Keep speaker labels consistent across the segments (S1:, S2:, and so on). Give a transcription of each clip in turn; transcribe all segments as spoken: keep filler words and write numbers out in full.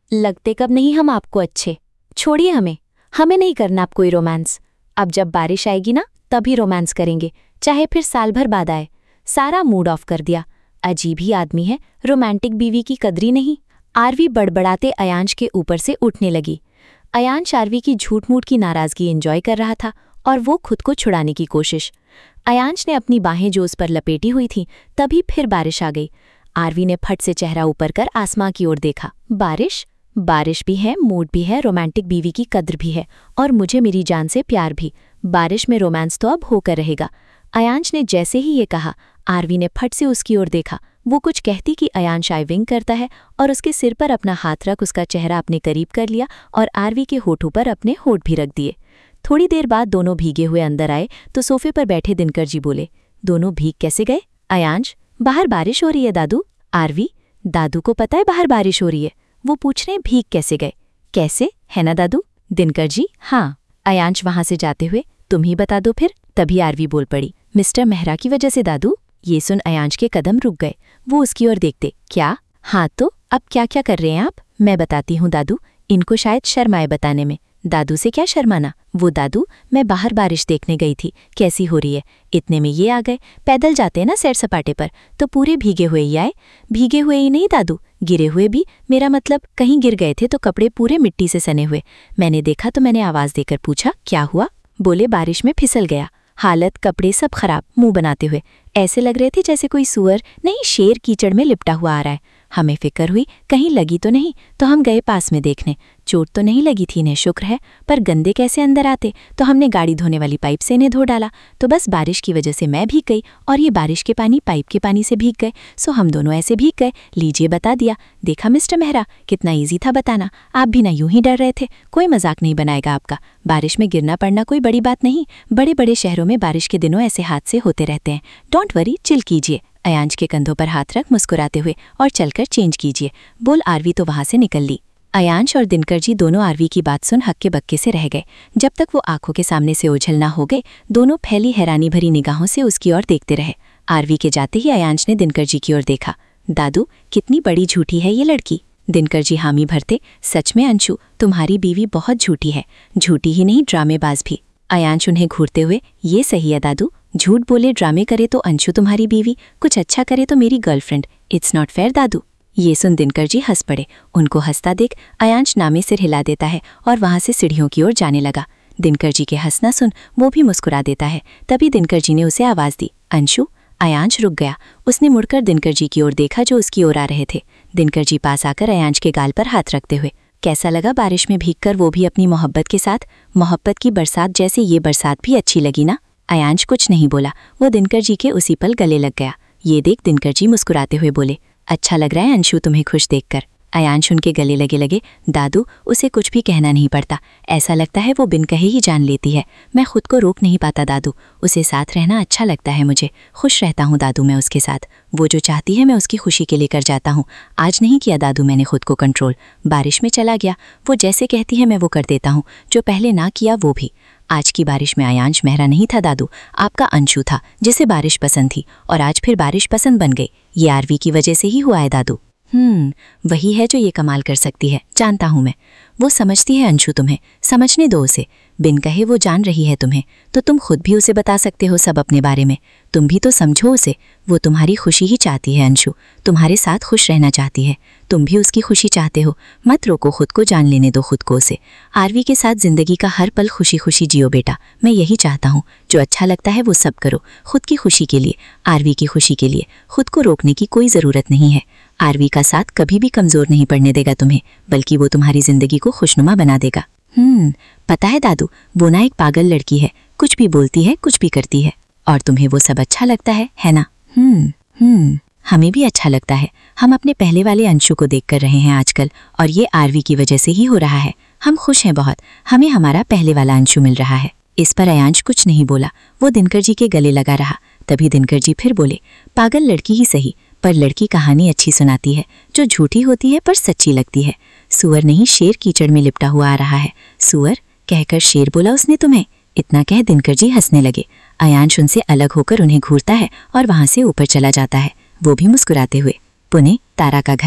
S1: लगते कब नहीं हम आपको अच्छे। छोड़िए हमें, हमें नहीं करना अब कोई रोमांस। अब जब बारिश आएगी ना तभी रोमांस करेंगे, चाहे फिर साल भर बाद आए। सारा मूड ऑफ कर दिया। अजीब ही आदमी है, रोमांटिक बीवी की कदरी नहीं। आरवी बड़बड़ाते अयांश के ऊपर से उठने लगी। अयांश आरवी की झूठ मूठ की नाराजगी एंजॉय कर रहा था और वो खुद को छुड़ाने की कोशिश। अयांश ने अपनी बाहें जो उस पर लपेटी हुई थीं, तभी फिर बारिश आ गई। आरवी ने फट से चेहरा ऊपर कर आसमां की ओर देखा। बारिश बारिश भी है, मूड भी है, रोमांटिक बीवी की कद्र भी है और मुझे मेरी जान से प्यार भी। बारिश में रोमांस तो अब होकर रहेगा। अयांश ने जैसे ही ये कहा, आरवी ने फट से उसकी ओर देखा। वो कुछ कहती कि अयांश आई विंग करता है और उसके सिर पर अपना हाथ रख उसका चेहरा अपने करीब कर लिया और आरवी के होठों पर अपने होठ भी रख दिए। थोड़ी देर बाद दोनों भीगे हुए अंदर आए तो सोफे पर बैठे दिनकर जी बोले, दोनों भीग कैसे गए? अयांश, बाहर बारिश हो रही है दादू। आरवी, दादू को पता है बाहर बारिश हो रही है। वो पूछ रहे हैं भीग कैसे गए। कैसे है ना दादू? दिनकर जी, हाँ। अयांश वहां से जाते हुए, तुम ही बता दो फिर। तभी आरवी बोल पड़ी, मिस्टर मेहरा की वजह से दादू। ये सुन अयांश के कदम रुक गए। वो उसकी ओर देखते, क्या? हाँ तो अब क्या क्या कर रहे हैं आप? मैं बताती हूँ दादू। इनको शायद शर्म आए बताने में। दादू से क्या शर्माना? वो दादू, मैं बाहर बारिश देखने गई थी कैसी हो रही है, इतने में ये आ गए। पैदल जाते हैं ना सैर सपाटे पर, तो पूरे भीगे हुए ही आए। भीगे हुए ही नहीं दादू, गिरे हुए भी। मेरा मतलब कहीं गिर गए थे तो कपड़े पूरे मिट्टी से सने हुए। मैंने देखा तो मैंने आवाज देकर पूछा क्या हुआ? बोले बारिश में फिसल गया। हालत कपड़े सब खराब, मुंह बनाते हुए ऐसे लग रहे थे जैसे कोई सुअर नहीं शेर कीचड़ में लिपटा हुआ आ रहा है। हमें फिक्र हुई कहीं लगी तो नहीं, तो हम गए पास में देखने। चोट तो नहीं लगी थी इन्हें, शुक्र है, पर गंदे कैसे अंदर आते, तो हमने गाड़ी धोने वाली पाइप से इन्हें धो डाला। तो बस बारिश की वजह से मैं भीग गई और ये बारिश के पानी पाइप के पानी से भीग गए, सो हम दोनों ऐसे भीग गए। लीजिए बता दिया। देखा मिस्टर मेहरा, कितना ईजी था बताना। आप भी ना यूं ही डर रहे थे। कोई मजाक नहीं बनाएगा आपका। बारिश में गिरना पड़ना कोई बड़ी बात नहीं। बड़े बड़े शहरों में बारिश के दिनों ऐसे हादसे होते रहते हैं। डोंट वरी, चिल कीजिए। अयांश के कंधों पर हाथ रख मुस्कुराते हुए, और चलकर चेंज कीजिए, बोल आरवी तो वहां से निकल ली। अयांश और दिनकर जी दोनों आरवी की बात सुन हक्के बक्के से रह गए। जब तक वो आंखों के सामने से ओझल ना हो गए, दोनों फैली हैरानी भरी निगाहों से उसकी ओर देखते रहे। आरवी के जाते ही अयांश ने दिनकर जी की ओर देखा। दादू, कितनी बड़ी झूठी है ये लड़की। दिनकर जी हामी भरते, सच में अंशु, तुम्हारी बीवी बहुत झूठी है। झूठी ही नहीं, ड्रामेबाज भी। अयांश उन्हें घूरते हुए, ये सही है दादू, झूठ बोले ड्रामे करे तो अंशु तुम्हारी बीवी, कुछ अच्छा करे तो मेरी गर्लफ्रेंड। इट्स नॉट फेयर दादू। ये सुन दिनकर जी हंस पड़े। उनको हंसता देख अयांश नामे सिर हिला देता है और वहां से सीढ़ियों की ओर जाने लगा। दिनकर जी के हंसना सुन वो भी मुस्कुरा देता है। तभी दिनकर जी ने उसे आवाज दी, अंशु। अयांश रुक गया। उसने मुड़कर दिनकर जी की ओर देखा जो उसकी ओर आ रहे थे। दिनकर जी पास आकर अयांश के गाल पर हाथ रखते हुए, कैसा लगा बारिश में भीगकर, वो भी अपनी मोहब्बत के साथ? मोहब्बत की बरसात जैसे ये बरसात भी अच्छी लगी ना? अयांश कुछ नहीं बोला, वो दिनकर जी के उसी पल गले लग गया। ये देख दिनकर जी मुस्कुराते हुए बोले, अच्छा लग रहा है अंशु तुम्हें खुश देखकर। अयांश उनके गले लगे लगे, दादू उसे कुछ भी कहना नहीं पड़ता, ऐसा लगता है वो बिन कहे ही जान लेती है। मैं खुद को रोक नहीं पाता दादू, उसे साथ रहना अच्छा लगता है मुझे, खुश रहता हूँ दादू मैं उसके साथ। वो जो चाहती है मैं उसकी खुशी के लिए कर जाता हूँ। आज नहीं किया दादू मैंने खुद को कंट्रोल, बारिश में चला गया, वो जैसे कहती है मैं वो कर देता हूँ, जो पहले ना किया वो भी। आज की बारिश में अयांश मेहरा नहीं था दादू, आपका अंशु था जिसे बारिश पसंद थी, और आज फिर बारिश पसंद बन गई। ये आरवी की वजह से ही हुआ है दादू। हम्म वही है जो ये कमाल कर सकती है, जानता हूँ मैं। वो समझती है अंशु तुम्हें, समझने दो उसे। बिन कहे वो जान रही है तुम्हें, तो तुम खुद भी उसे बता सकते हो सब अपने बारे में। तुम भी तो समझो उसे, वो तुम्हारी खुशी ही चाहती है अंशु, तुम्हारे साथ खुश रहना चाहती है। तुम भी उसकी खुशी चाहते हो, मत रोको खुद को, जान लेने दो खुद को उसे। आरवी के साथ जिंदगी का हर पल खुशी खुशी जियो बेटा, मैं यही चाहता हूँ। जो अच्छा लगता है वो सब करो, खुद की खुशी के लिए, आरवी की खुशी के लिए। खुद को रोकने की कोई ज़रूरत नहीं है। आरवी का साथ कभी भी कमज़ोर नहीं पड़ने देगा तुम्हें, बल्कि वो तुम्हारी ज़िंदगी को खुशनुमा बना देगा। हम्म पता है दादू, वो ना एक पागल लड़की है, कुछ भी बोलती है कुछ भी करती है, और तुम्हें वो सब अच्छा लगता है है ना? हम्म हम्म हमें भी अच्छा लगता है। हम अपने पहले वाले अंशु को देख कर रहे हैं आजकल, और ये आरवी की वजह से ही हो रहा है। हम खुश हैं बहुत, हमें हमारा पहले वाला अंशु मिल रहा है। इस पर अयांश कुछ नहीं बोला, वो दिनकर जी के गले लगा रहा। तभी दिनकर जी फिर बोले, पागल लड़की ही सही, पर लड़की कहानी अच्छी सुनाती है, जो झूठी होती है पर सच्ची लगती है। सुअर नहीं, शेर कीचड़ में लिपटा हुआ आ रहा है। सुअर कहकर शेर बोला उसने तुम्हें? इतना कह दिनकर जी हंसने लगे। अयांश उनसे अलग होकर उन्हें घूरता है और वहां से ऊपर चला जाता है, वो भी मुस्कुराते हुए। पुणे, तारा का घर।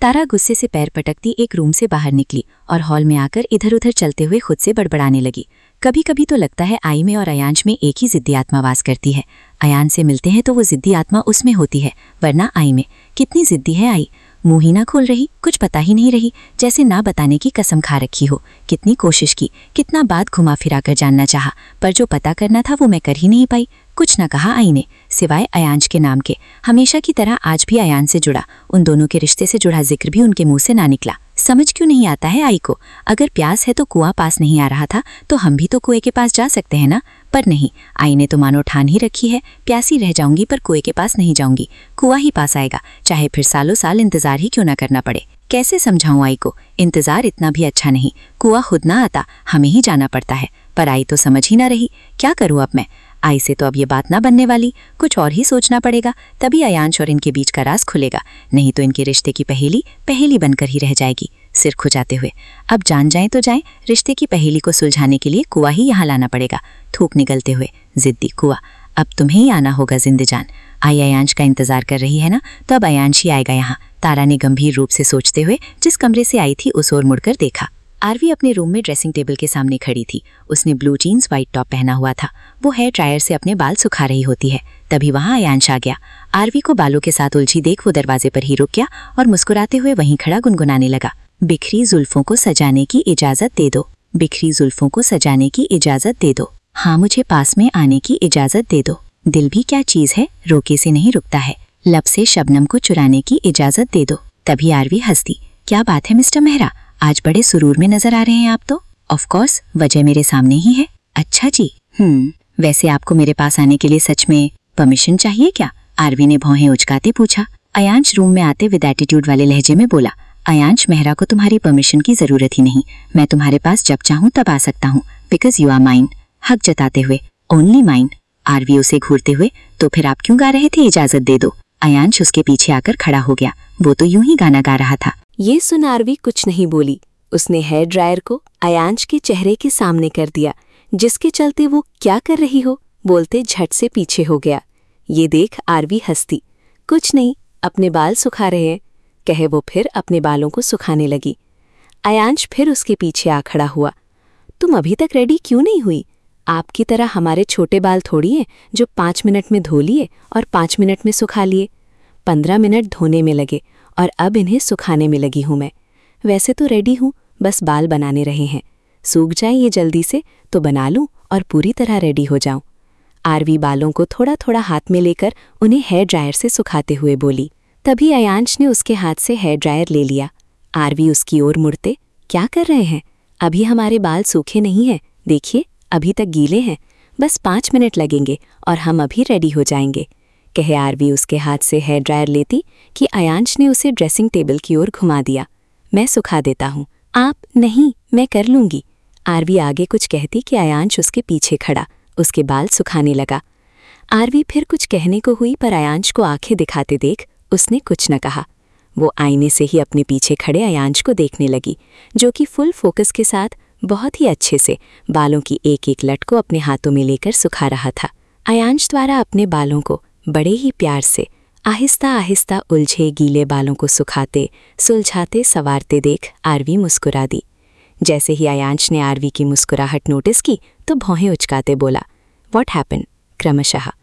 S2: तारा गुस्से से पैर पटकती एक रूम से बाहर निकली और हॉल में आकर इधर उधर चलते हुए खुद से बड़बड़ाने लगी। कभी कभी तो लगता है आई में और अयांश में एक ही जिद्दी आत्मा वास करती है। अयान से मिलते हैं तो वो जिद्दी आत्मा उसमें होती है, वरना आई में। कितनी जिद्दी है आई, मुंह ही ना खोल रही, कुछ पता ही नहीं रही, जैसे ना बताने की कसम खा रखी हो। कितनी कोशिश की, कितना बात घुमा फिरा कर जानना चाहा, पर जो पता करना था वो मैं कर ही नहीं पाई। कुछ न कहा आई ने, सिवाय अयांश के नाम के। हमेशा की तरह आज भी अयान से जुड़ा, उन दोनों के रिश्ते से जुड़ा जिक्र भी उनके मुंह से ना निकला। समझ क्यों नहीं आता है आई को? अगर प्यास है तो कुआं पास नहीं आ रहा था तो हम भी तो कुएं के पास जा सकते हैं ना, पर नहीं। आई ने तो मानो ठान ही रखी है, प्यासी रह जाऊंगी पर कुएं के पास नहीं जाऊंगी, कुआं ही पास आएगा, चाहे फिर सालों साल इंतजार ही क्यों ना करना पड़े। कैसे समझाऊं आई को? इंतजार इतना भी अच्छा नहीं, कुआं खुद ना आता, हमें ही जाना पड़ता है। पर आई तो समझ ही ना रही, क्या करूं अब मैं? आई से तो अब ये बात ना बनने वाली, कुछ और ही सोचना पड़ेगा, तभी अयांश और इनके बीच का राज खुलेगा, नहीं तो इनके रिश्ते की पहेली पहेली बनकर ही रह जाएगी। सिर खुजाते हुए, अब जान जाएं तो जाएं, रिश्ते की पहेली को सुलझाने के लिए कुआं ही यहाँ लाना पड़ेगा। थूक निगलते हुए, जिद्दी कुआं, अब तुम्हें ही आना होगा जिंदजान। आई अयांश का इंतजार कर रही है ना, तो अब अयांश ही आएगा यहाँ। तारा ने गंभीर रूप से सोचते हुए जिस कमरे से आई थी उस ओर मुड़कर देखा। आरवी अपने रूम में ड्रेसिंग टेबल के सामने खड़ी थी। उसने ब्लू जीन्स व्हाइट टॉप पहना हुआ था। वो हेयर ड्रायर से अपने बाल सुखा रही होती है, तभी वहां अयांश आ गया। आरवी को बालों के साथ उलझी देख वो दरवाजे पर ही रुक गया और मुस्कुराते हुए वहीं खड़ा गुनगुनाने लगा। बिखरी जुल्फों को सजाने की इजाजत दे दो, बिखरी जुल्फों को सजाने की इजाजत दे दो, हाँ मुझे पास में आने की इजाजत दे दो। दिल भी क्या चीज है, रोके से नहीं रुकता है, लब से शबनम को चुराने की इजाजत दे दो। तभी आरवी हंसती, क्या बात है मिस्टर मेहरा, आज बड़े सुरूर में नजर आ रहे हैं आप तो। ऑफ कोर्स, वजह मेरे सामने ही है। अच्छा जी, हम्म वैसे आपको मेरे पास आने के लिए सच में परमिशन चाहिए क्या? आरवी ने भौहें उचकाते पूछा। अयांश रूम में आते विद एटीट्यूड वाले लहजे में बोला, अयांश मेहरा को तुम्हारी परमिशन की जरूरत ही नहीं, मैं तुम्हारे पास जब चाहूँ तब आ सकता हूँ, बिकॉज यू आर माइन। हक जताते हुए, ओनली माइन। आरवी उसे घूरते हुए, तो फिर आप क्यों गा रहे थे इजाजत दे दो? अयांश उसके पीछे आकर खड़ा हो गया, वो तो यूं ही गाना गा रहा था।
S1: ये सुन आरवी कुछ नहीं बोली। उसने हेयर ड्रायर को अयांश के चेहरे के सामने कर दिया, जिसके चलते वो क्या कर रही हो बोलते झट से पीछे हो गया। ये देख आरवी हंसती, कुछ नहीं, अपने बाल सुखा रहे हैं, कहे वो फिर अपने बालों को सुखाने लगी। अयांश फिर उसके पीछे आ खड़ा हुआ, तुम अभी तक रेडी क्यों नहीं हुई? आपकी तरह हमारे छोटे बाल थोड़ी हैं जो पाँच मिनट में धो लिए और पाँच मिनट में सुखा लिए। पंद्रह मिनट धोने में लगे और अब इन्हें सुखाने में लगी हूं मैं। वैसे तो रेडी हूं, बस बाल बनाने रहे हैं, सूख जाए ये जल्दी से तो बना लूं और पूरी तरह रेडी हो जाऊं। आरवी बालों को थोड़ा थोड़ा हाथ में लेकर उन्हें हेयर ड्रायर से सुखाते हुए बोली। तभी अयांश ने उसके हाथ से हेयर ड्रायर ले लिया। आरवी उसकी ओर मुड़ते, क्या कर रहे हैं? अभी हमारे बाल सूखे नहीं हैं, देखिए अभी तक गीले हैं, बस पाँच मिनट लगेंगे और हम अभी रेडी हो जाएंगे, कहे आरवी उसके हाथ से हेयर ड्रायर लेती कि अयांश ने उसे ड्रेसिंग टेबल की ओर घुमा दिया। मैं सुखा देता हूँ। आप नहीं, मैं कर लूंगी। आरवी आगे कुछ कहती कि अयांश उसके पीछे खड़ा उसके बाल सुखाने लगा। आरवी फिर कुछ कहने को हुई पर अयांश को आंखें दिखाते देख उसने कुछ न कहा। वो आईने से ही अपने पीछे खड़े अयांश को देखने लगी, जो कि फुल फोकस के साथ बहुत ही अच्छे से बालों की एक एक लट को अपने हाथों में लेकर सुखा रहा था। अयांश द्वारा अपने बालों को बड़े ही प्यार से आहिस्ता आहिस्ता उलझे गीले बालों को सुखाते सुलझाते संवारते देख आरवी मुस्कुरा दी। जैसे ही अयांश ने आरवी की मुस्कुराहट नोटिस की तो भौहें उचकाते बोला, व्हाट हैपेंड? क्रमशः